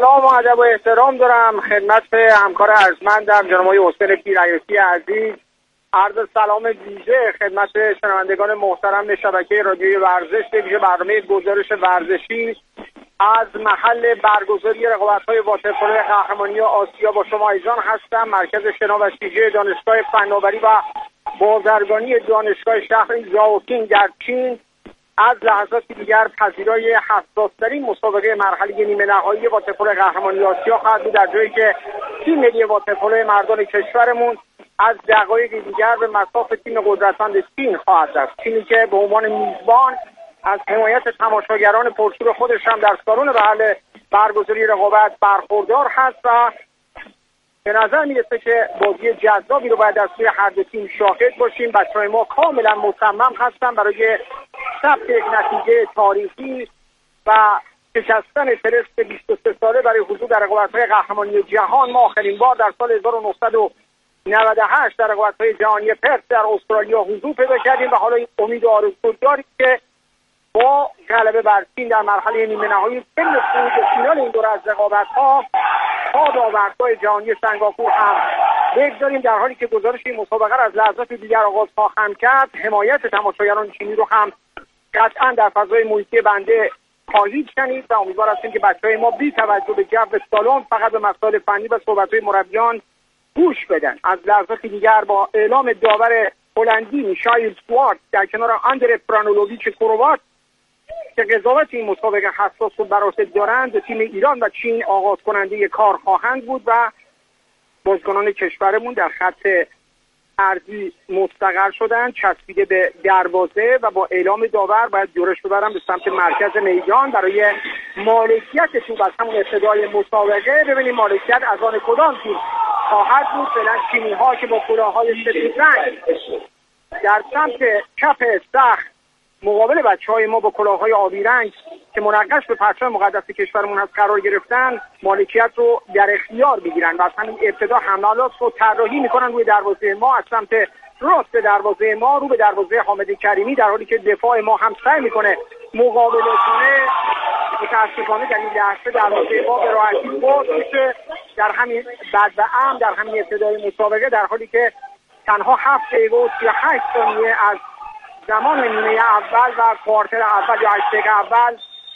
سلام و ادب و احترام دارم خدمت همکار ارجمندم جناب آقای حسین پیرعیسی عزیز. عرض سلام ویژه خدمت شنوندگان محترم شبکه رادیویی ورزش به ویژه برنامه گزارش ورزشی از محل برگزاری رقابت‌های واترپولو قهرمانی آسیا با شما ایزان هستم. مرکز شنا و شیجه دانشگاه فناوری و بازرگانی دانشگاه شهر زاوکینگ در چین از لحظات دیگر پذیرای حساس‌ترین مسابقه مرحله نیمه نهایی واترپولو قهرمانی آسیا خواهد بود، در جایی که تیم ملی واترپولو مردان کشورمون از دقایق دیگر به مصاف تیم قدرتمند چین خواهد رفت. چینی که به عنوان میزبان از حمایت تماشاگران پرشور خودش هم در سالن محل برگزاری رقابت برخوردار هست و به نظر میرسه که بازی جذابی رو باید از سوی هر دو تیم شاهد باشیم. بچه‌های ما کاملا مصمم هستن برای ثبت یک نتیجه تاریخی و شکستن فلسط 23 ساله برای حضور در رقابت‌های قهرمانی جهان. ما آخرین بار در سال 1998 در رقابت‌های جهانی پرت در استرالیا حضور پیدا کردیم و حالا این امید و آرزو داریم که با غلبه بر چین در مرحله نیمه نهایی فینال فینال این دوره از رقابت‌ها تا داوردگاه جهانی سنگاپور هم بگذاریم، در حالی که گزارش این مسابقه را از لحظات دیگر آغاز خواهم کرد. حمایت تماشاگران چینی رو هم قطعا در فضای محیطی بنده خواهید شنید و امیدوار هستیم که بچه‌های ما بی توجه به جو سالن فقط به مسائل فنی و صحبت‌های مربیان گوش بدن. از لحظات دیگر با اعلام داور هلندی میشایل سوارت در کنار آندر فرانولوویچ کروات که قضاوت این مسابقه حساس و بر عهده دارند، تیم ایران و چین آغاز کننده کار خواهند بود و بازیکنان کشورمون در خط ارضی مستقر شدن، چسبیده به دروازه و با اعلام داور باید جورش ببرن به سمت مرکز میدان برای مالکیت توپ از همون ابتدای مسابقه. ببینیم مالکیت از آن کدام تیم خواهد بود. فعلا چینی‌ها که با کلاه‌های سفید رنگ در سمت چپ سخت مقابل بچه‌های ما با کلاه‌های آبی رنگ که منقش به پرچم مقدس کشورمون هست قرار گرفتن، مالکیت رو در اختیار بگیرن و از همین ابتدا حملات رو طراحی میکنن روی دروازه ما از سمت راست دروازه ما رو به دروازه حامد کریمی، در حالی که دفاع ما هم سعی میکنه مقابله کنه. متاسفانه در این لحظه دروازه ما به راحتی باز میشه در همین بعد و در همین ابتدای مسابقه، در حالی که تنها 7 دقیقه و 38 ثانیه از زمان نیمه اول و کوارتر اول یا 8 دقیقه اول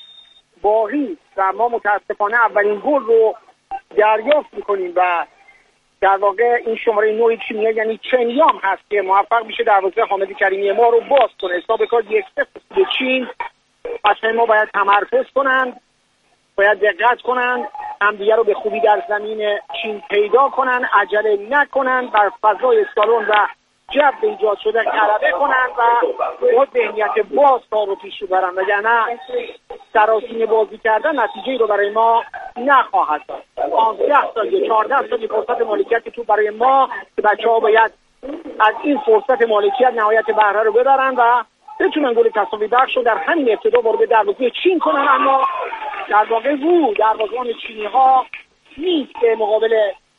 باقی و ما متاسفانه اولین گل رو دریافت میکنیم و در واقع این شماره 9 چینیا یعنی چنیام هست که موفق میشه دروازه حامد کریمی ما رو باز کنه. حساب کار 1-0 به چین. بچه‌های ما باید تمرکز کنن، باید دقت کنن، همدیگه رو به خوبی در زمین چین پیدا کنن، عجله نکنن، بر فضای سالن و جو ایجاد شده غلبه کنن و با ذهنیت باز کار رو پیش ببرن، وگرنه سراسیمه بازی کردن نتیجه‌ای رو برای ما نخواهد داد. 15 ثانیه 14 ثانیه فرصت مالکیت تو برای ما که بچه‌ها باید از این فرصت مالکیت نهایت بهره رو ببرن و بتونن گل تساوی بخش رو در همین ابتدا وارد دروازه چین کنن. اما در واقع دروازه‌بان چینی‌ها نیست به مقابل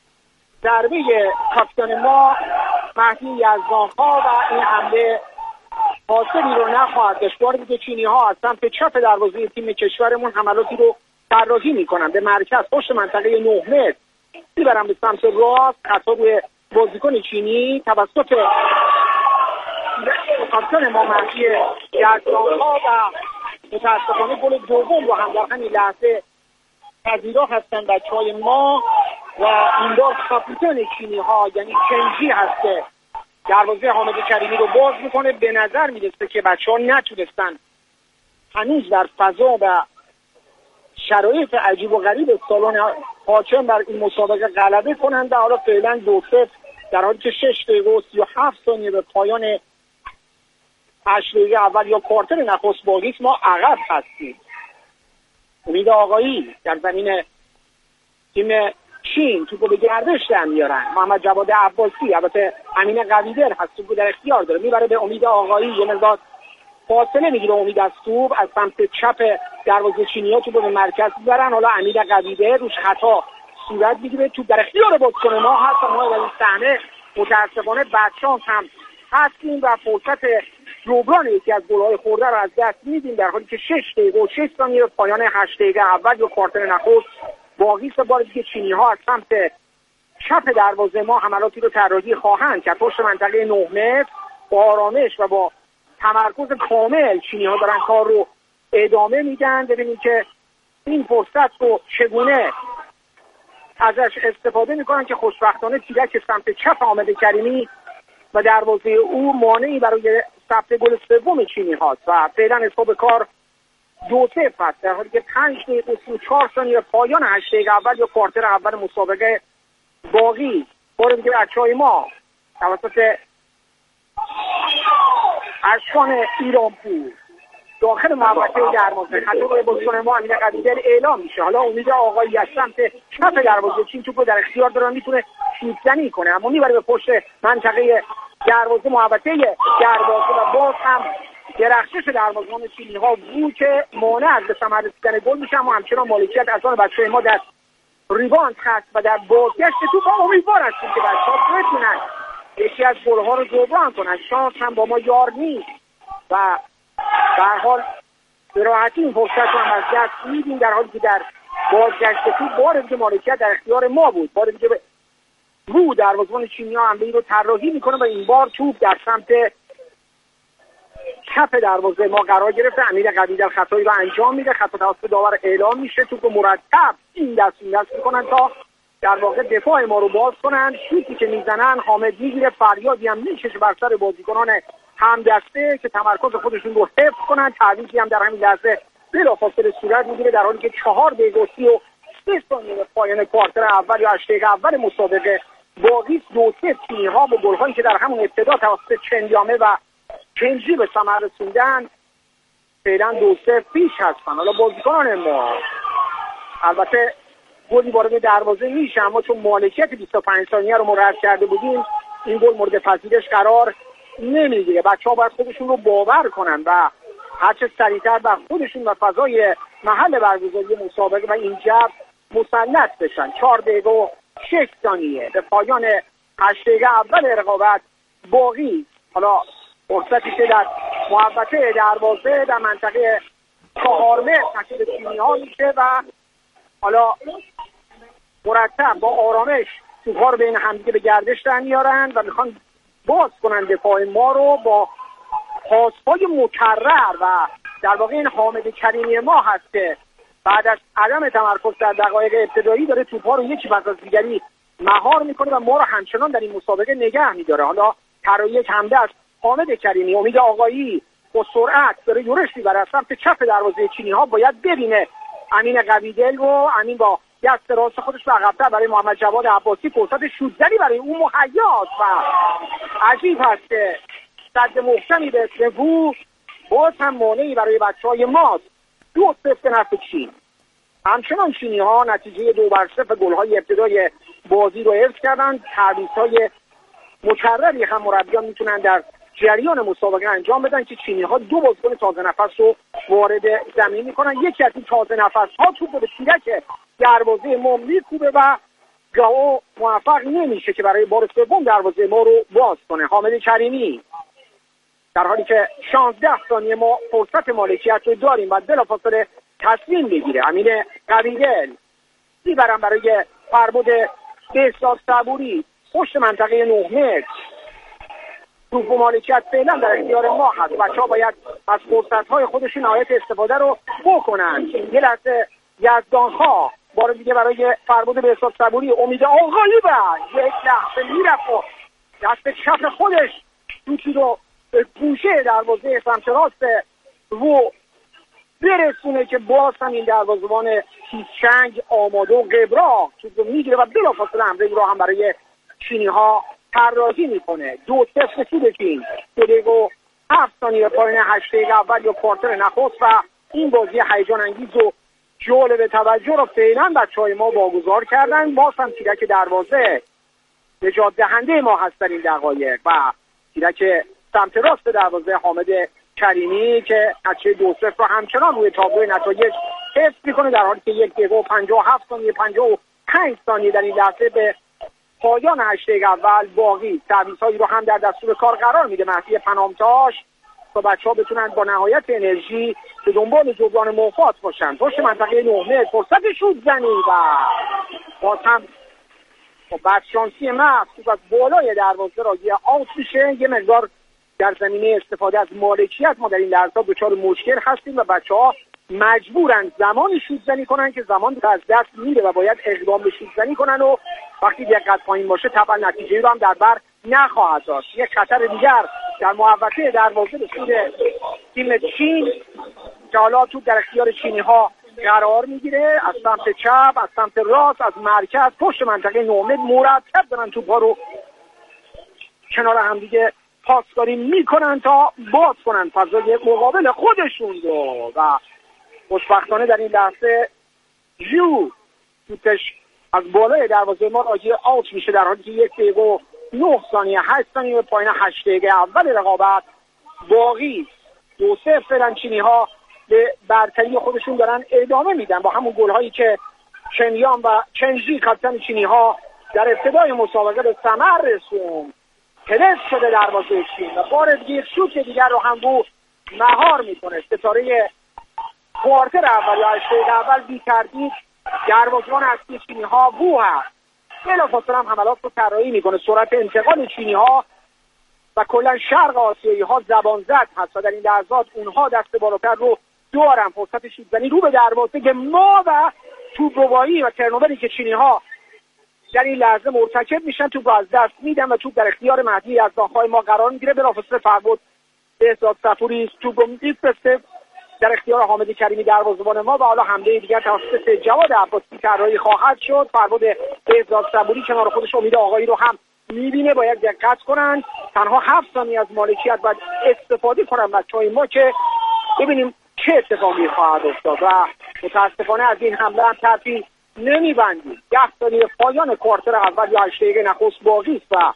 ضربه کاپیتان ما مهدی یزدان‌ها و این حمله حاصلی رو نخواهد داشت. وارد که چینی‌ها از سمت چپ دروازه تیم کشورمون حملاتی رو طراحی می‌کنن به مرکز پشت منطقه 9 متر میبرن به سمت راست. خطا روی بازیکن چینی توسط کاپیتان ما مهدی یزدان‌ها و متأسفانه گل دوم رو هم در همین لحظه پذیرا هستن بچه‌های ما و این بار کاپیتان چینی‌ها یعنی چنجی هست که دروازه حامد کریمی رو باز میکنه. به نظر میرسه که بچه‌ها نتونستن هنوز در فضا و شرایط عجیب و غریب سالن حاکم بر این مسابقه غلبه کنند و حالا فعلا 2-0 در حالی که 6 دقیقه و 37 ثانیه به پایان 8 دقیقه اول یا کوارتر نخست باقی ما عقب هستیم. امید آقایی در زمین تیم چین توپو به گردش در میارن. محمد جواد عباسی البته امین قویدر هست توپو در اختیار داره میبره به امید آقایی، یه مقدار فاصله میگیره امید از توپ از سمت چپ دروازه چینی‌ها توپو به مرکز میبرن. حالا امین قویدر روش خطا صورت میگیره، توپ در اختیار بازیکن ما هست. ما در این صحنه متاسفانه بدشانس هم هستیم و فرصت جبران یکی از گل‌های خورده رو از دست میدیم، در حالی که 6 دقیقه و 6 ثانیه پایان 8 دقیقه اول یا کوارتر نخست باقی است. بار دیگه چینی ها از سمت چپ دروازه ما حملاتی رو طراحی خواهند که پشت منطقه 9 متر با آرامش و با تمرکز کامل چینی ها دارن کار رو ادامه میدن. ببینید که این فرصت رو چگونه ازش استفاده میکنن که خوشبختانه تیرک سمت چپ حامد کریمی و دروازه او مانعی برای ثبت گل سوم چینی هاست و فعلا حساب کار 2-0 است، در حالی که 5 دقیقه و 34 ثانیه پایان 8 دقیقه اول یا کوارتر اول مسابقه باقی. بار دیگه بچهای ما توسط اشکان ایرانپور داخل محوطه دروازه خط روی بازیکن ما امین قویدل اعلام میشه. حالا امید آقایی از سمت چپ دروازه چین توپو در اختیار داره، میتونه شوت‌زنی کنه اما میبره به پشت منطقه دروازه محوطه دروازه و باز هم درخشش دروازه‌بان چینی ها بود که مانع از به ثمر رسیدن گل میشه، اما همچنان مالکیت از آن بچه‌های ما در ریباند هست و در بازگشت توپ امیدوار هستیم که بچه‌ها بتونن یکی از گل‌ها رو جبران کنن. شانس هم با ما یار نیست و به هر حال به راحتی این فرصت رو هم از دست میدیم، در حالی که در بازگشت توپ بار دیگه مالکیت در اختیار ما بود. بار دیگه رو دروازه‌بان چینی‌ها حمله رو طراحی میکنه و این بار توپ در سمت چپ دروازه ما قرار گرفته. امیر قویدل خطایی رو انجام میده، خطا توسط داور اعلام میشه، توپ مرتب این دست میکنن تا در واقع دفاع ما رو باز کنن. شوتی که میزنن حامد میگیره، فریادی هم میکشه بر سر بازیکنان همدسته که تمرکز خودشون رو حفظ کنن. تعویضی هم در همین لحظه بلافاصله صورت میگیره، در حالی که 4 دقیقه و 33 ثانیه پایان کوارتر اول یا 8 دقیقه اول مسابقه باقی است. 2-0 چینی‌ها با گل‌هایی که در همون ابتدا توسط چندیامه و کنجی به ثمر رسوندن فعلا 2-0 پیش هستن. حالا بازیکنان ما البته گلی وارد دروازه میشه، اما چون مالکیت 25 ثانیه رو مراد کرده بودیم این گل مورد پذیرش قرار نمیگیره. بچه‌ها باید خودشون رو باور کنن و هرچه سریعتر بر خودشون و فضای محل برگزاری مسابقه و این جو مسلط بشن. 4 دقیقه و 6 ثانیه به پایان 8 دقیقه اول رقابت باقی. حالا فرصتی که در محوطه دروازه در منطقه 4 متر تشکیل چینی‌ها میشه و حالا مرتب با آرامش توپ‌ها رو بین همدیگه به گردش در میارن و میخوان باز کنن دفاع ما رو با پاس‌های مکرر و در واقع این حامد کریمی ما هست که بعد از عدم تمرکز در دقایق ابتدایی داره توپ‌ها رو یکی پس از دیگری مهار میکنه و ما رو همچنان در این مسابقه نگه میداره. حالا طراحی حمله از حامد کریمی، امید آقایی با سرعت داره یورش میبره از سمت چپ دروازه چینی‌ها، باید ببینه امین قویدل رو. امین با دست راست خودش به عقب‌تر برای محمد جواد عباسی فرصت شوت‌زنی برای او مهیاست و عجیب هست که صد محکمی به اسم وو باز هم مانعی برای بچه‌های ماست. 2-0 نفع چین. همچنان چینی‌ها نتیجه 2-0 گل‌های ابتدای بازی رو حفظ کردن. تعویض‌های مکرری هم مربیان میتونن در جریان مسابقه انجام بدن که چینی‌ها 2 بازیکن تازه نفس رو وارد زمین میکنن. یکی از این تازه نفس‌ها توپ به تیرک دروازه ما میکوبه و گاو موفق نمیشه که برای بار سوم دروازه ما رو باز کنه. حامد کریمی در حالی که 16 ثانیه ما فرصت مالکیت رو داریم و بلافاصله تصمیم بگیره. امین قویدل میبرن برای فربود بهزاد صبوری پشت منطقه 9 متر. توپ و مالکیت فعلا در اختیار ما هست. بچه‌ها باید از فرصت‌های خودشون نهایت استفاده رو بکنن. یه لحظه یزدان‌ها بار دیگه برای فربود بهزاد صبوری، امید آقایی و یک لحظه میرفت و دست چپ خودش توپی رو به گوشه دروازه سمت راست و برسونه که باز هم این دروازه‌بان تیزچنگ آماده و قبرا توپ رو میگیره و بلافاصله حمله رو هم برای چینی‌ها طراحی میکنه. 2-0 رسید چین. 2 دقیقه و 7 ثانیه پایان 8 دقیقه اول یا کوارتر نخست و این بازی هیجان انگیز و جالب توجه رو فعلا بچه‌های ما واگذار کردن. باز هم تیرک دروازه نجات دهنده ما هست در این دقایق و تیرک سمت راست دروازه حامد کریمی که نتیجه 2-0 رو همچنان روی تابلوی نتایج حفظ میکنه، در حالی که 1 دقیقه و 57 ثانیه 55 ثانیه در این لحظه به پایان 8 دقیقه اول باقی. تعویض‌هایی رو هم در دستور کار قرار میده مهدی پنامتاش تا بچه‌ها بتونن با نهایت انرژی به دنبال جبران موفات باشن. پشت منطقه 9 متر فرصت شوت زنی و باز هم بدشانسی محض از بالای دروازه را آوت میشه. یه مقدار در زمینه استفاده از مالکیت ما در این لحظات دچار مشکل هستیم و بچه‌ها مجبورن زمان شوت زنی کنن که زمان از دست میره و باید اقدام به شوت زنی کنن و وقتی دقت پایین باشه طبعا نتیجه رو هم در بر نخواهد داشت. یک خطر دیگر در محوطه دروازه به سوی تیم چین که حالا تو در اختیار چینی ها قرار میگیره، از سمت چپ، از سمت راست، از مرکز، پشت منطقه 9 متر مرتب دارن توپ‌ها رو کنار هم دیگه پاسکاری میکنن تا باز کنن فضای مقابل خودشون رو و خوشبختانه در این لحظه جو توپش از بالای دروازه ما راجع آوت میشه در حالی که 1 دقیقه و 9 ثانیه 8 ثانیه پایین 8 دقیقه اول رقابت باقی 2-0 فعلا چینی ها به برتری خودشون دارن ادامه میدن با همون گل هایی که چنیان و چنجی کاپیتان چینی ها در ابتدای مسابقه به ثمر رسوند. پرس شده دروازه چین و بار دیگه شوت دیگر رو هم بو مهار میکنه. ستاره کوارتر اول یا 8 دقیقه اول بی تردید دروازه‌بان اصلی چینی ها بو هست. بلافاصله هم حملات رو طراحی میکنه. سرعت انتقال چینی ها و کلا شرق آسیایی ها زبان زد هست و در این لحظات اونها دست بالاتر رو دارن. فرصت شوت زنی رو به دروازه که ما و توپ ربایی و ترنووری که چینی ها در این لحظه مرتکب میشن توپ از دست میدن و توپ در اختیار مهدی یزدانخواه ما قرار میگیره. بلافاصله فربود بهزاد صفوری توپ رو میفرسته در اختیار حامد کریمی دروازه‌بان ما و حالا حمله دیگر توسط جواد عباسی طراحی خواهد شد. فربود بهزاد صفوری کنار خودش امید آقایی رو هم میبینه. باید دقت کنن تنها 7 ثانیه از مالکیت باید استفاده کنن بچه‌های ما که ببینیم چه اتفاقی خواهد افتاد و متاسفانه از این حمله هم ترفی نمیبندیم. 10 ثانیه پایان کوارتر اول یا 8 دقیقه نخست باقی است و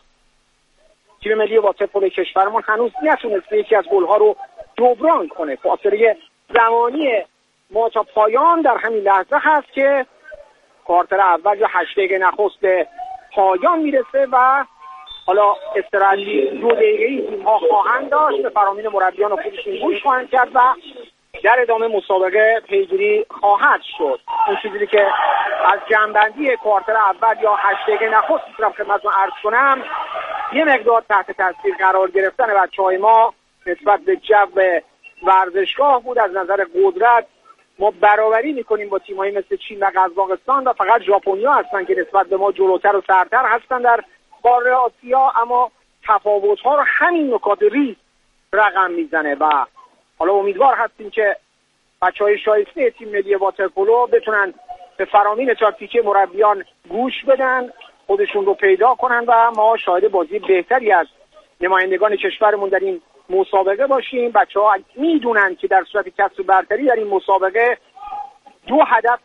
تیم ملی واترپول کشورمون هنوز نتونسته یکی از گل‌ها رو جبران کنه. فاصله زمانی ما تا پایان در همین لحظه هست که کوارتر اول یا 8 دقیقه نخست به پایان میرسه و حالا استراحتی 2 دقیقه‌ای تیم‌ها خواهند داشت. به فرامین مربیان خودشون گوش خواهند کرد و در ادامه مسابقه پیگیری خواهد شد. اون چیزی که از جنبندی کوارتر اول یا 8 دقیقه نخست میتونم خدمتتون عرض کنم یه مقدار تحت تاثیر قرار گرفتن بچه‌های ما نسبت به جو ورزشگاه بود. از نظر قدرت ما برابری میکنیم با تیم‌هایی مثل چین و قزاقستان و فقط ژاپنیا هستن که نسبت به ما جلوتر و سرتر هستن در قاره آسیا، اما تفاوت‌ها رو همین نکات ریز رقم میزنه و حالا امیدوار هستیم که بچه‌های شایسته تیم ملی واترپولو بتونن به فرامین تاکتیکی مربیان گوش بدن، خودشون رو پیدا کنن و ما شاهد بازی بهتری از نمایندگان کشورمون در این مسابقه باشیم. بچه‌ها میدونن که در صورت کسب برتری در این مسابقه 2 هدف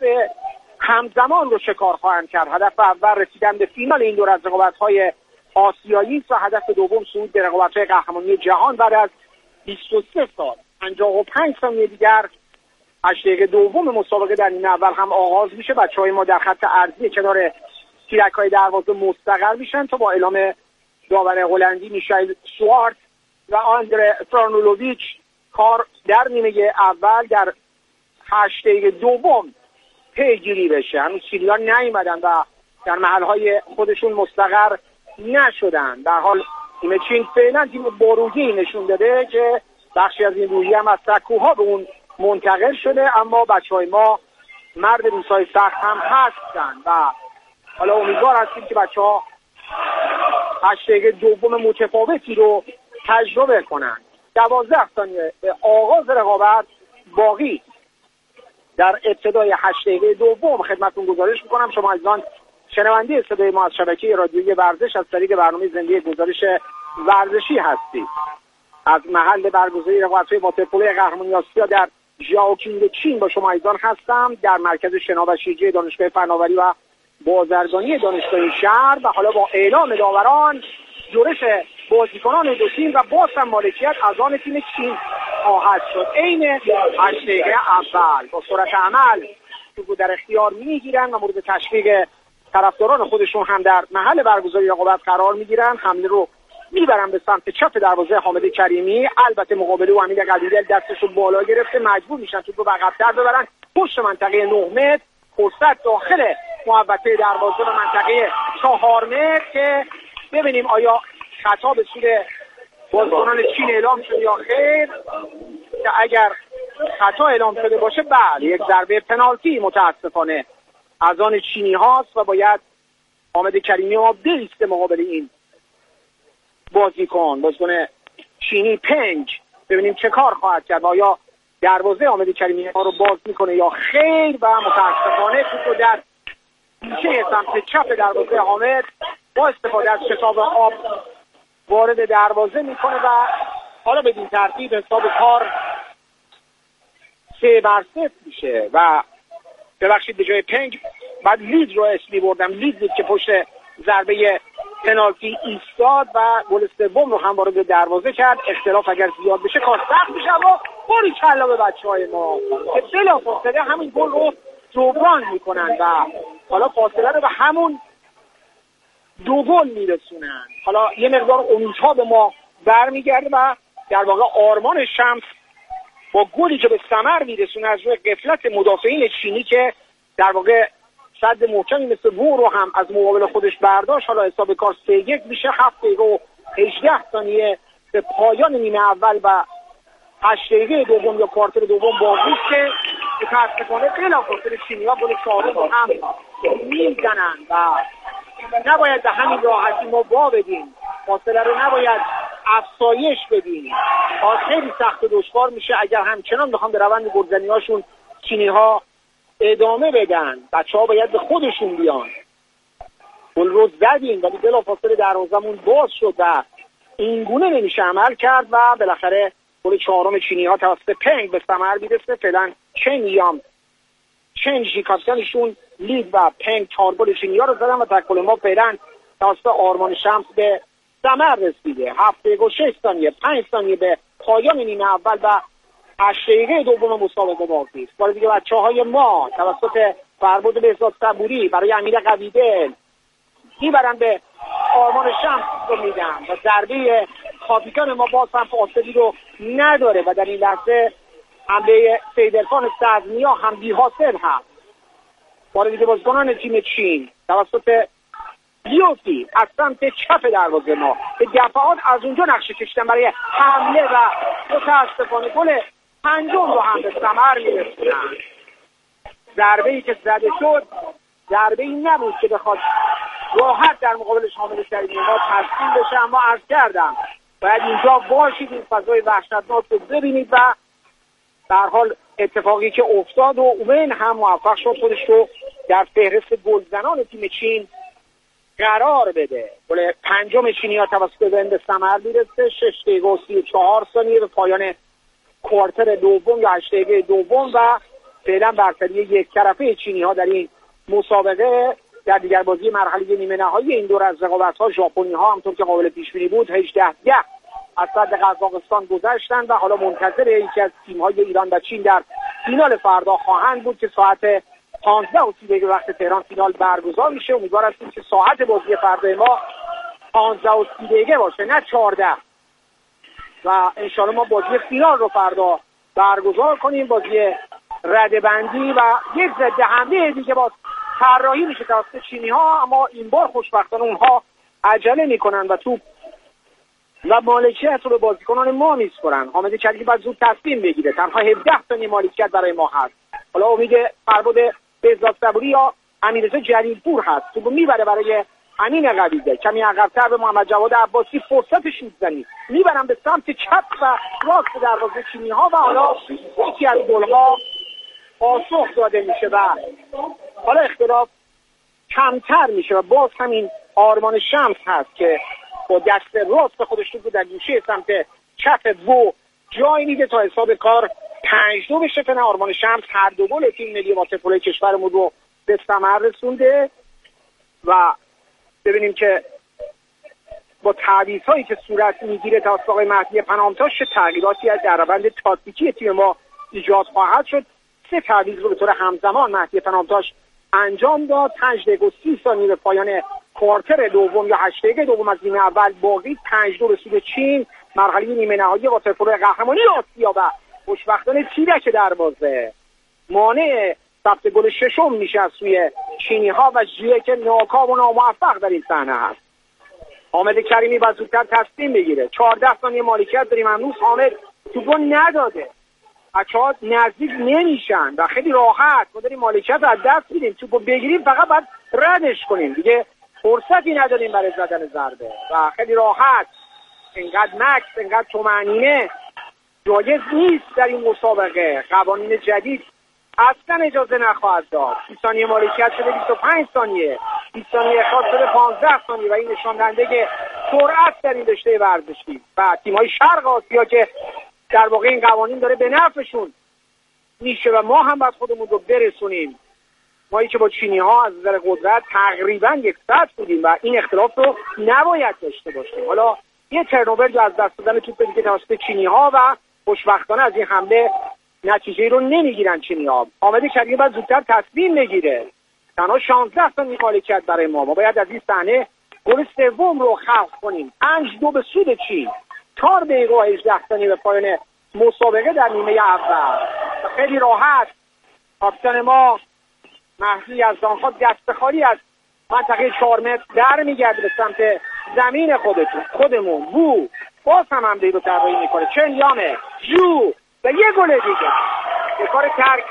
همزمان رو شکار خواهند کرد. هدف اول رسیدن به فینال این دور از رقابت‌های آسیایی و هدف دوم صعود به رقابت‌های قهرمانی جهان بعد از 23 سال. 55 ثانیه دیگر 8 دقیقه دوم مسابقه در این اول هم آغاز میشه. بچه‌های ما در خط عرضی کنار تیرک‌های دروازه مستقر میشن تا با اعلام داور هلندی میشایل سوارت و آندره فرانولوویچ کار در نیمه اول در 8 دقیقه دوم پیگیری بشه. هنوز چینی‌ها نیومدن و در محل‌های خودشون مستقر نشدن. در حال تیم چین فعلا تیم بارویی نشون داده که بخشی از این روحیه هم از سکوها به اون منتقل شده، اما بچه‌های ما مرد روزهای سخت هم هستن و حالا امیدوار هستیم که بچه‌ها 8 دقیقه دوم متفاوتی رو تجربه کنن. 12 ثانیه به آغاز رقابت باقی. در ابتدای 8 دقیقه دوم خدمتتون گزارش میکنم شما عزیزان شنونده صدای ما از شبکه رادیویی ورزش از طریق برنامه زنده گزارش ورزشی هستید. از محل برگزاری رقابت‌های واترپولو قهرمانی آسیا در ژائوکینگ چین با شما عزیزان هستم در مرکز شنا و شیجی دانشگاه فناوری و بازرگانی دانشگاه شهر و حالا با اعلام داوران جورش بازیکنان دو تیم و باز هم مالکیت از آن تیم چین خواهد شد. عین 8 دقیقه اول با سرعت عمل توپو در اختیار میگیرن و مورد تشویق طرفداران خودشون هم در محل برگزاری رقابت قرار میگیرن. حمله رو میبرن به سمت چپ دروازه حامد کریمی. البته مقابل او امیر قدیری دستشو بالا گرفته، مجبور میشن توپ رو عقب‌تر ببرن پشت منطقه 9 متر. فرصت داخل محوطه دروازه و منطقه 4 متر که ببینیم آیا خطا به سود بازیکنان چین اعلام شده یا خیر. که اگر خطا اعلام شده باشه بله یک ضربه پنالتی متاسفانه از آن چینی هاست و باید حامد کریمی ما بیسته مقابل این بازیکن چینی پنج. ببینیم چه کار خواهد کرد، آیا دروازه حامد کریمی ها رو باز میکنه یا خیر. و متاسفانه توپ رو در گوشه سمت چپ دروازه حامد با استفاده از شتاب آب وارد دروازه میکنه و حالا بدین ترتیب حساب کار 3-0 میشه. و ببخشید به جای پنگ بعد لید رو اسمی بردم، لید بود که پشت ضربه پنالتی ایستاد و گل سوم رو هم وارد دروازه کرد. اختلاف اگر زیاد بشه کار سخت میشه و باری کلا به بچهای ما که بلافاصله همین گل رو جبران میکنن و حالا فاصله رو به همون 2 گل میرسونن. حالا یه مقدار امیدها به ما برمیگرده و در واقع آرمان شمس با گلی که به ثمر میرسونه از روی غفلت مدافعین چینی که در واقع صد محکمی مثل وو رو هم از مقابل خودش برداشت. حالا حساب کار 3-1 میشه. 7 دقیقه و 18 ثانیه به پایان نیمه اول و 8 دقیقه دوم یا کوارتر دوم باقی است که متاسفانه بلافاصله چینی‌ها گل چهارم رو هم میزنن و نباید به همین راحتی ما وا بدیم، فاصله رو نباید افزایش بدیم. خیلی سخت و دشوار میشه اگر همچنان بخوام به روند گلزنی‌هاشون چینی‌ها ادامه بدن. بچه‌ها باید به خودشون بیان. گل رو زدیم ولی بلافاصله دروازمون باز شد و اینگونه نمیشه عمل کرد و بالاخره گل چهارم چینی‌ها توسط پنگ به ثمر میرسه. فعلا چنجی کاپیتانشون لید و پنگ 4 گل چینی‌ها رو زدن و تکل ما فعلا توسط آرمان شمس به ثمر رسیده. 7 دقیقه و 6 ثانیه 5 ثانیه به پایان نیمه اول و 8 دقیقه دوم مسابقه باقی است. بار دیگه بچه‌های ما توسط فربود بهزاد صبوری برای امیر قویدل میبرن به آرمان شمس رو میدن و ضربه کاپیتان ما باز هم فاصلی رو نداره و در این لحظه حمله سیدرخان سعدنیا هم بی حاصل هست. بار دیگه بازیکنان تیم چین توسط لیوسی از سمت چپ دروازه ما به دفعات از اونجا نقشه کشیدن برای حمله و متاسفانه گل پنجم رو هم به ثمر میرسونن. ضربه‌ای که زده شد ضربه‌ای نبود که بخواد راحت در مقابل حامد کریمی ما تسلیم بشه، اما عرض کردم باید اینجا باشید، این فضای وحشتناک رو ببینید و در حال اتفاقی که افتاد و اومن هم موفق شد خودش رو در فهرست گلزنان تیم چین قرار بده. گل پنجم چینی‌ها توسط ون به ثمر میرسه. 6 دقیقه و 34 ثانیه به پایان کوارتر دوم یا 8 دقیقه دوم و فعلا برتری یک طرفه چینی‌ها در این مسابقه. در دیگر بازی مرحله نیمه نهایی این دور از رقابت‌ها ژاپنی‌ها همونطور که قابل پیش بینی بود 18 از صد قزاقستان گذشتن و حالا منتظر یکی از تیم‌های ایران و چین در فینال فردا خواهند بود که ساعت 15:30 وقت تهران فینال برگزار میشه. امیدوار هستیم که ساعت بازی فردا ما 15:30 باشه نه 14 و انشاءالله ما بازی فینال رو فردا برگزار کنیم، بازی رده‌بندی و یک ضد حمله دیگه باز طراحی میشه توسط چینی‌ها. اما این بار خوشبختانه اونها عجله میکنن و توپ و مالکیت رو به بازیکنان ما میسپرن. حامد کریمی باید زود تصمیم بگیره. تنها 17 ثانیه مالکیت برای ما هست. حالا امید فربود بهزاد صبوری یا امیررضا جلیلپور هست. توپو میبره برای امین قویده، کمی عقب‌تر به محمد جواد عباسی، فرصت شوت زنی میبرن به سمت چپ و راست دروازه چینی‌ها و حالا یکی از گل‌ها پاسخ داده میشه و حالا اختلاف کمتر میشه و باز همین آرمان شمس هست که با دست راست خودش رو در گوشه سمت چپ وو جای میده تا حساب کار 5-2 بشه. فعلا آرمان شمس هر دو گل تیم ملی واترپولو کشورمون رو به ثمر رسونده و ببینیم که با تعویض‌هایی که صورت میگیره توسط آقای مهدی پناهمتاش چه تغییراتی از در روند تاکتیکی تیم ما ایجاد خواهد شد. 3 تعویض رو به طور همزمان مهدی پناهمتاش انجام داد. 5 دقیقه و 30 ثانیه به پایان کوارتر دوم یا 8 دقیقه دوم از نیمه اول باقی 5-2 به سود چین، مرحله نیمه نهایی واترپولو قهرمانی آسیا و خوشبختانه تیرک دروازه مانع ثبت گل ششم میشه از سوی چینی ها و ژیه که ناکام و ناموفق در این صحنه هست. حامد کریمی باید زودتر تصمیم بگیره. 14 ثانیه مالکیت داریم. امروز حامد توپو نداده، بچه‌ها نزدیک نمیشن و خیلی راحت ما داریم مالکیت رو از دست میدیم. توپو بگیریم فقط باید ردش کنیم، دیگه فرصتی نداریم برای زدن ضربه و خیلی راحت. اینقدر مکس، اینقدر طمأنینه جایز نیست در این مسابقه. قوانین جدید اصلا اجازه نخواهد داد. 30 ثانیه مالکیت شده 25 ثانیه، 20 ثانیه اخراج شده 15 ثانیه و این نشان دهنده سرعت در این رشته ورزشی و تیم‌های شرق آسیا که در واقع این قوانین داره به نفعشون میشه و ما هم باید خودمون رو برسونیم. مایی که با چینی‌ها از نظر قدرت تقریبا یکسط بودیم و این اختلاف رو نباید داشته باشیم. حالا یه ترنوور از دست دادن توپ دیگه توسط چینی‌ها و خوشبختانه از این حمله نتیجه رو نمیگیرن چینی‌ها. حامد کریمی باید زودتر تصمیم بگیره. تنها 16 ثانیه مالکیت برای ما باید از این صحنه گل سوم رو خلق کنیم. 5-2 به سود چین. 4 دقیقه و 18 ثانیه به پایان مسابقه در نیمه اول. خیلی راحت کاپیتان ما مهدی یزدانخواه دستخالی از منطقه 4 متر در میگرده به سمت زمین خودمون. بو باز هم حمله رو طراحی میکنه. چنیامه جو و یه گل دیگه. به کار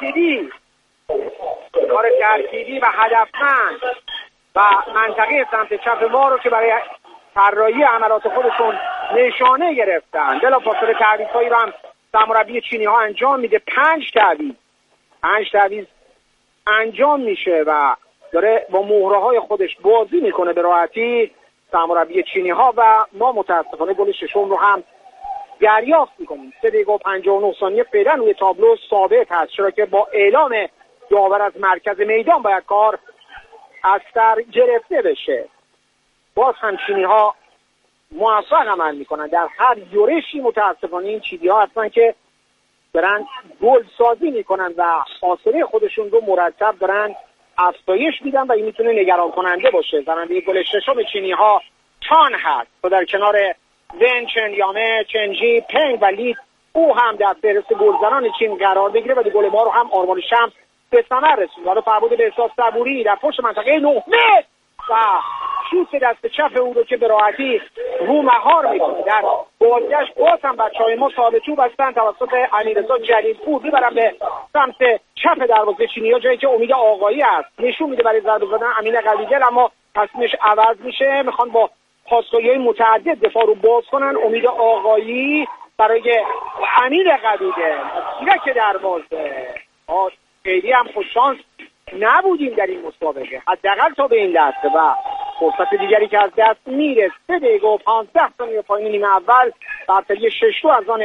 ترکیبی و هدفمند و منطقه سمت چپ ما رو که برای طراحی عملات خودشون نشانه گرفتن. بلافاصله تعویض‌هایی رو هم سرمربی چینی‌ها انجام میده. 5 تعویض انجام میشه و داره با مهره‌های خودش بازی میکنه به راحتی سرمربی چینی‌ها و ما متأسفانه گل ششم رو هم دریافت میکنیم. 3 دقیقه و 59 ثانیه فعلا روی تابلو ثابت هست، چرا که با اعلام داور از مرکز میدان باید کار از سر گرفته بشه. باز هم چینی‌ها موفق عمل میکنن در هر یورشی. متاسفانه این چینی‌ها هستن که دارن گل سازی میکنن و فاصله خودشون رو مرتب دارن افزایش میدن و این میتونه نگران کننده باشه. زننده گل ششم چینی‌ها چان هست و در کنار ون، چنیامه، چنجی، پنگ و لیت او هم در فهرست گلزنان چین قرار بگیره و گل ما رو هم آرمان شمس به ثمر رسوند. حالا فربود به احساس صبوری در پشت منطقه 9 متر و شوت دست چپ او رو که به راحتی رو مهار میکنه. در بازگشت باز هم بچه‌های ما ثابت چوب هستن توسط امیررضا جلیلپور میبرن به سمت چپ دروازه چینی‌ها، جایی که امید آقایی است نشون میده برای ضربه زدن امین قویدل، اما تصمیمش عوض میشه. میخوان با پاس‌های متعدد دفاع رو باز کنن. امید آقایی برای امین قویدل تیرک دروازه. خیلی هم خوش شانس نبودیم در این مسابقه، حداقل تا به این لحظه و فرصت دیگری که از دست میره. 3 دقیقه و 15 ثانیه پایان نیمه اول، برتری 6-2 از آن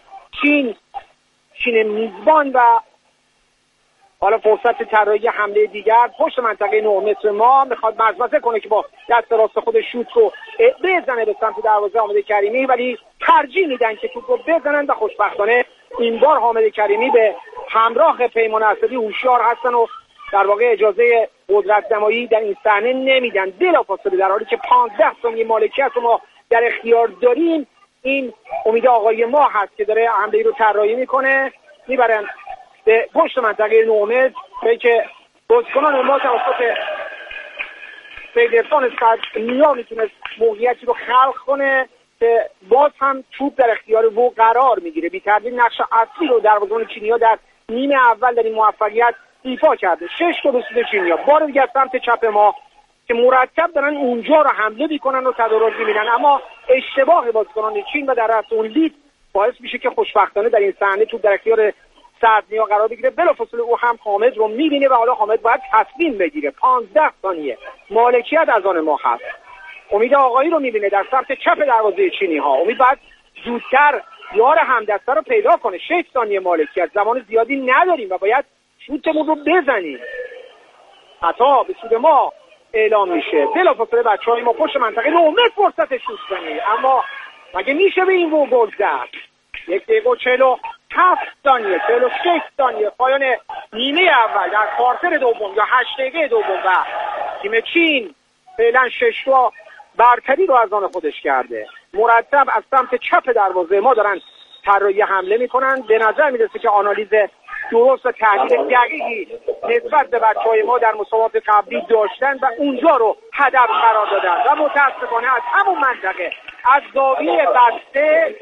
چین میزبان و حالا فرصت طراحی حمله دیگر پشت منطقه 9 متر ما. میخواد مزمزه کنه که با دست راست خود شوت رو بزنه به سمت دروازه حامد کریمی، ولی ترجیح میدن که توپ رو بزنن و خوشبختانه این بار حامد کریمی به همراه پیمان اسدی هوشیار هستن و در واقع اجازه قدرت نمایی در این صحنه نمیدن. بلافاصله در حالی که 15 ثانیه مالکیت رو ما در اختیار داریم، این امید آقای ما هست که داره حمله رو طراحی میکنه. میبرن به پشت منطقه 9 متر که بازیکنان ما توسط فیدرسان نیا میتونه موقعیتی رو خلق کنه که باز هم توپ در اختیار او قرار میگیره. بی تردید نقش اصلی رو دروازه‌بان چینی‌ها در نیمه اول در این موفقیت ایفا کرده. 6 به سود چینی‌ها. بار دیگه سمت چپ ما که مرتب دارن اونجا رو حمله میکنن و تدارک میبینن، اما اشتباه بازیکنان چین و در رأس اون لیت باعث میشه که خوشبختانه در این صحنه توپ در اختیار سعدنیا قرار بگیره. بلافاصله او هم حامد رو میبینه و حالا حامد باید تصمیم بگیره. 15 ثانیه مالکیت از آن ما هست. امید آقایی رو میبینه در سمت چپ دروازه چینی‌ها. امید باید زودتر یار همدسته رو پیدا کنه. 6 ثانیه مالکیت، زمان زیادی نداریم و باید شوتمون رو بزنیم. خطا به سود ما اعلام میشه. بلافاصله بچه‌های ما پشت منطقه 9 متر فرصت شوت کنه، اما مگه میشه به این رو گل زد؟ 1 دقیقه و 47 ثانیه 46 ثانیه پایان نیمه اول در کوارتر دوم یا 8 دقیقه دوم و تیم چین فعلا 6 تا برتری رو از آن خودش کرده. مرتب از سمت چپ دروازه ما دارن طراحی حمله میکنن. به نظر میرسه که آنالیز درست و تحلیل دقیقی نسبت به بچهای ما در مسابقات قبلی داشتن و اونجا رو هدف قرار دادن و متاسفانه از همون منطقه از زاویه بسته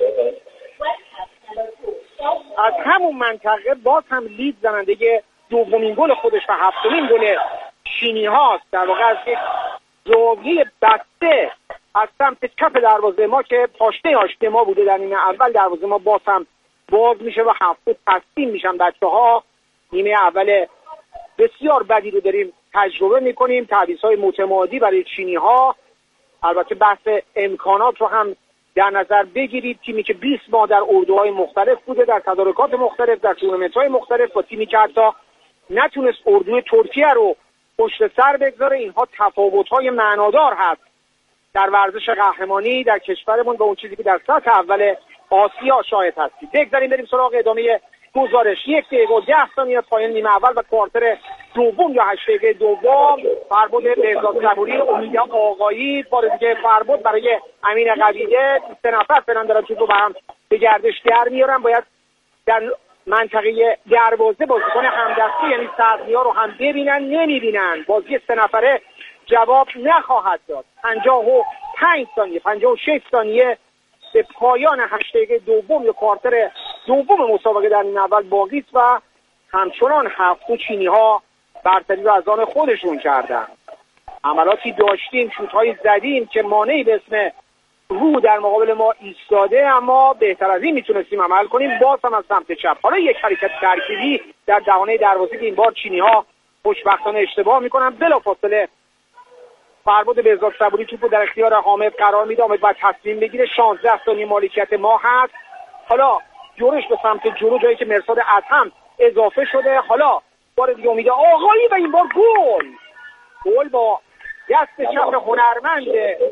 از همون منطقه باز هم لید زننده دومین گل خودش و هفتمین گل چینی هاست. در واقع از یک زاویه بسته از سمت چپ دروازه ما که پاشنه آشتی ما بوده در نیمه اول، دروازه ما باز هم باز میشه و هفته تسلیم میشن بچه‌ها. نیمه اول بسیار بدی رو داریم تجربه میکنیم، تعویض‌های متمادی برای چینی ها. البته بحث امکانات رو هم در نظر بگیرید، تیمی که 20 ماه در اردوهای مختلف بوده، در تدارکات مختلف، در تورنمنت‌های مختلف، با تیمی که حتی نتونست اردوی ترکیه رو پشت سر بگذاره. اینها تفاوت‌های معنادار هست در ورزش قهرمانی در کشورمون با اون چیزی که در سطح اول آسیا شاهد هستید. بگذاریم بریم سراغ ادامه گزارش. 1 دقیقه و 10 ثانیه پایان نیمه اول و کوارتر دوم یا 8 دقیقه دوم. فربود بهزاد صبوری، امید آقایی، بار دیگه فربود برای امین قویده. 3 نفر فعلا دارن توپو برام به گردش در میارن. باید در منطقه دروازه بازیکن همدستی یعنی صدریا رو هم ببینن، نمیبینن. بازی 3 نفره جواب نخواهد داد. 55 ثانیه 56 ثانیه به پایان 8 دقیقه دوم یا کوارتر دوم مسابقه در این اول باقی است و همچنان هفته چینی ها برتری رو از آن خودشون کردن. عملاتی داشتیم، شوت‌هایی زدیم که مانعی به اسم رو در مقابل ما ایستاده، اما بهتر از این میتونستیم عمل کنیم. باز هم از سمت چپ حالا یک حرکت ترکیبی در دهانه دروازه که این بار چینی ها خوشبختانه اشتباه میکنن. بلافاصله فربود بهزاد صبوری توپو در اختیار حامد قرار میده. حامد باید تصمیم بگیره. 16 ثانیه مالکیت ما هست. حالا جورش به سمت جلو جایی که مرصاد ادهم اضافه شده. حالا بار دیگه امید آقایی و این بار گل با دست چپ هنرمند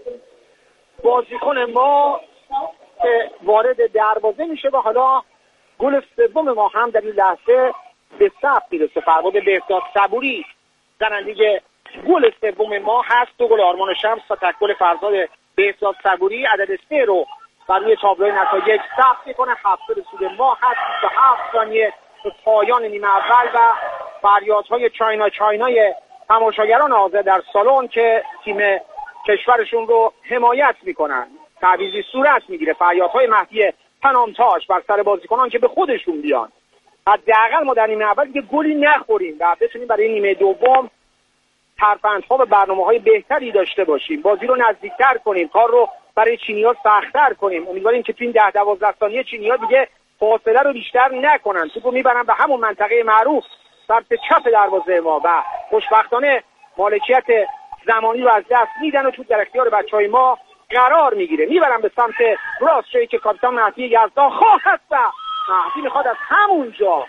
بازیکن ما که وارد دروازه میشه و حالا گل سوم ما هم در این لحظه به ثبت میرسه. فربود بهزاد صبوری زننده گل سوم ما هست. 2 گل آرمان شمس و تک گل فرزاد بهزاد صبوری. عدد 3 رو بر روی تابلوی نتایج ثبت میکنه. 7 رسید ما هست. 27 ثانیه به پایان نیمه اول و فریادهای چاینای تماشاگران حاضر در سالن که تیم کشورشون رو حمایت میکنن. تعویضی صورت میگیره. فریادهای مهدی پنامتاش بر سر بازیکنان که به خودشون بیان. حداقل ما در نیمه اول دیگه گلی نخوریم و بتونیم برای نیمه دوم ترفندها و برنامه‌های بهتری داشته باشیم. بازی رو نزدیکتر کنیم. کار رو برای چینی‌ها سخت‌تر کنیم. امیدواریم که تو این 10-12 ثانیه چینی‌ها دیگه فاصله رو بیشتر نکنن. توپو میبرن به همون منطقه معروف سمت چپ دروازه ما و خوشبختانه مالکیت زمانی رو از دست میدن و توپ در اختیار بچهای ما قرار میگیره. میبرن به سمت راست جایی که کاپیتان مهدی یزدان خواهد و مهدی میخواد از همونجا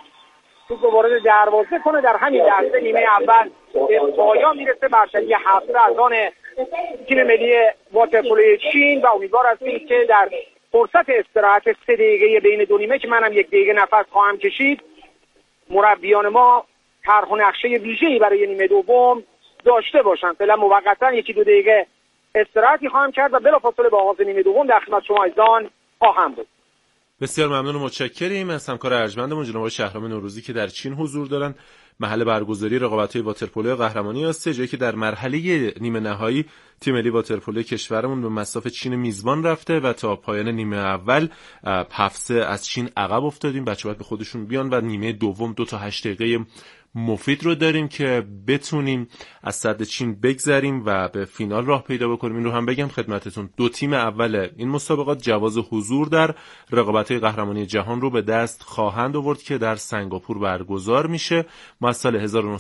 توپ رو وارد دروازه کنه. در همین لحظه نیمه اول به پایان میرسه. برتری 7 از آن تیم ملی واترپولو چین و امیدوار هستیم که در فرصت استراحت 3 دقیقه بین دو نیمه که منم 1 دقیقه نفس خواهم کشید مربیان ما طرح و نقشه ویژه‌ای برای نیمه دوم داشته باشن. فعلا موقتا 1-2 دقیقه استراحتی خواهم کرد و بلافاصله با آغاز نیمه دوم در خدمت شما عزیزان خواهم بود. بسیار ممنون و متشکریم از همکار ارجمندمون جناب شهرام نوروزی که در چین حضور دارن. محل برگزاری رقابت‌های واترپولو قهرمانی است، جایی که در مرحله نیمه نهایی تیم ملی واترپولو کشورمون به مصاف چین میزبان رفته و تا پایان نیمه اول 7-3 از چین عقب افتادیم. بچه‌ها به خودشون بیان و نیمه دوم 2 تا 8 دقیقه مفید رو داریم که بتونیم از صد چین بگذریم و به فینال راه پیدا بکنیم. این رو هم بگم خدمتتون 2 تیم اول این مسابقات جواز حضور در رقابت‌های قهرمانی جهان رو به دست خواهند آورد که در سنگاپور برگزار میشه. ما از سال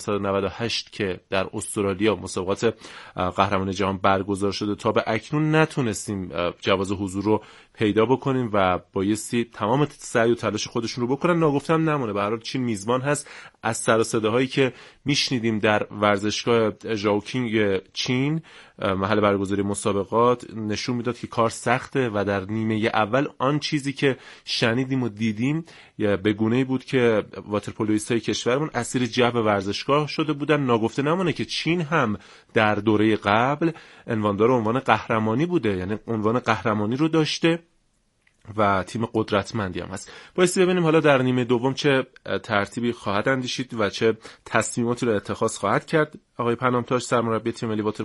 1998 که در استرالیا مسابقات قهرمانی جهان برگزار شده تا به اکنون نتونستیم جواز حضور رو پیدا بکنیم و بایستی تمام سعی و تلاش خودشون رو بکنن. ناگفتم نمونه، به هر حال چین میزبان هست، از سر و صداهایی که میشنیدیم در ورزشگاه ژائوکینگ چین محل برگزاری مسابقات نشون میداد که کار سخته و در نیمه اول آن چیزی که شنیدیم و دیدیم به گونه‌ای بود که واترپولویستای کشورمون اسیر جو ورزشگاه شده بودن. ناگفته نمونه که چین هم در دوره قبل عنواندار عنوان قهرمانی بوده، یعنی عنوان قهرمانی رو داشته و تیم قدرتمندی هم هست. بایستی ببینیم حالا در نیمه دوم چه ترتیبی خواهد اندیشید و چه تصمیماتی رو اتخاذ خواهد کرد آقای پناهتاش، سرمربی تیم ملی